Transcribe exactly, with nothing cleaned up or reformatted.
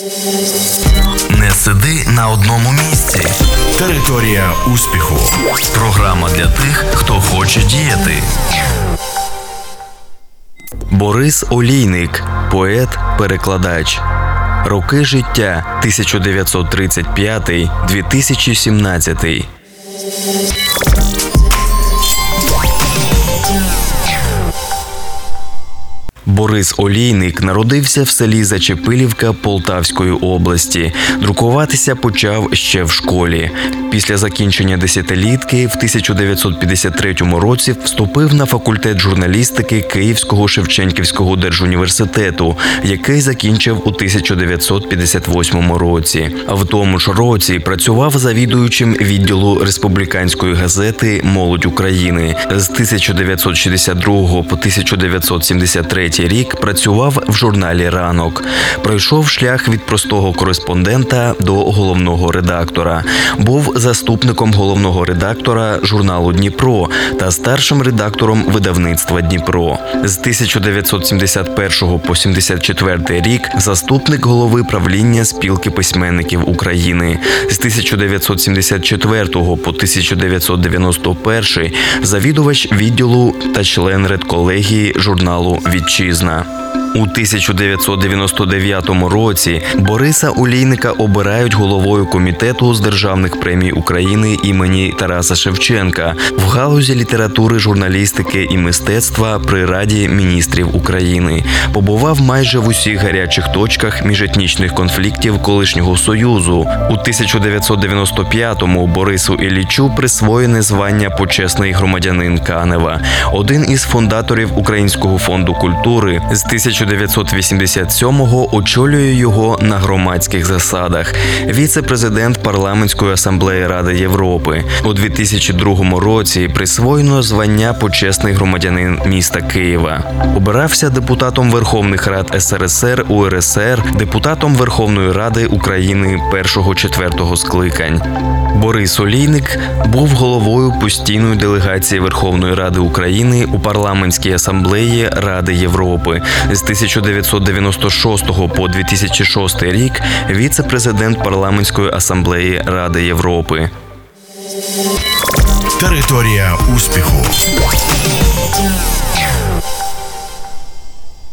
Не сиди на одному місці. Територія успіху. Програма для тих, хто хоче діяти. Борис Олійник, поет, перекладач. Роки життя тисяча дев'ятсот тридцять п'ятий - дві тисячі сімнадцятий. Борис Олійник народився в селі Зачепилівка Полтавської області. Друкуватися почав ще в школі. Після закінчення десятилітки в тисяча дев'ятсот п'ятдесят третьому році вступив на факультет журналістики Київського Шевченківського держуніверситету, який закінчив у тисяча дев'ятсот п'ятдесят восьмому році. В тому ж році працював завідуючим відділу республіканської газети «Молодь України». З тисяча дев'ятсот шістдесят другого по тисяча дев'ятсот сімдесят третій рік працював в журналі «Ранок». Пройшов шлях від простого кореспондента до головного редактора. Був заступником головного редактора журналу «Дніпро» та старшим редактором видавництва «Дніпро». З тисяча дев'ятсот сімдесят першого по сімдесят четвертий рік заступник голови правління Спілки письменників України. З тисяча дев'ятсот сімдесят четвертого по тисяча дев'ятсот дев'яносто перший завідувач відділу та член редколегії журналу «Вітчизна». У тисяча дев'ятсот дев'яносто дев'ятому році Бориса Олійника обирають головою комітету з державних премій України імені Тараса Шевченка в галузі літератури, журналістики і мистецтва при Раді міністрів України. Побував майже в усіх гарячих точках міжетнічних конфліктів колишнього Союзу. У тисяча дев'ятсот дев'яносто п'ятому Борису Іллічу присвоєне звання «Почесний громадянин Канева». Один із фундаторів Українського фонду культури. З тисяча дев'ятсот вісімдесят сьомого очолює його на громадських засадах. Віце-президент Парламентської асамблеї Ради Європи. У дві тисячі другому році присвоєно звання «Почесний громадянин міста Києва». Обирався депутатом Верховних Рад ес ер ес ер, у ер ес ер, депутатом Верховної Ради України першого-четвертого скликань. Борис Олійник був головою постійної делегації Верховної Ради України у Парламентській асамблеї Ради Європи. З тисяча дев'ятсот дев'яносто шостого по дві тисячі шостий рік віце-президент Парламентської асамблеї Ради Європи. Територія успіху.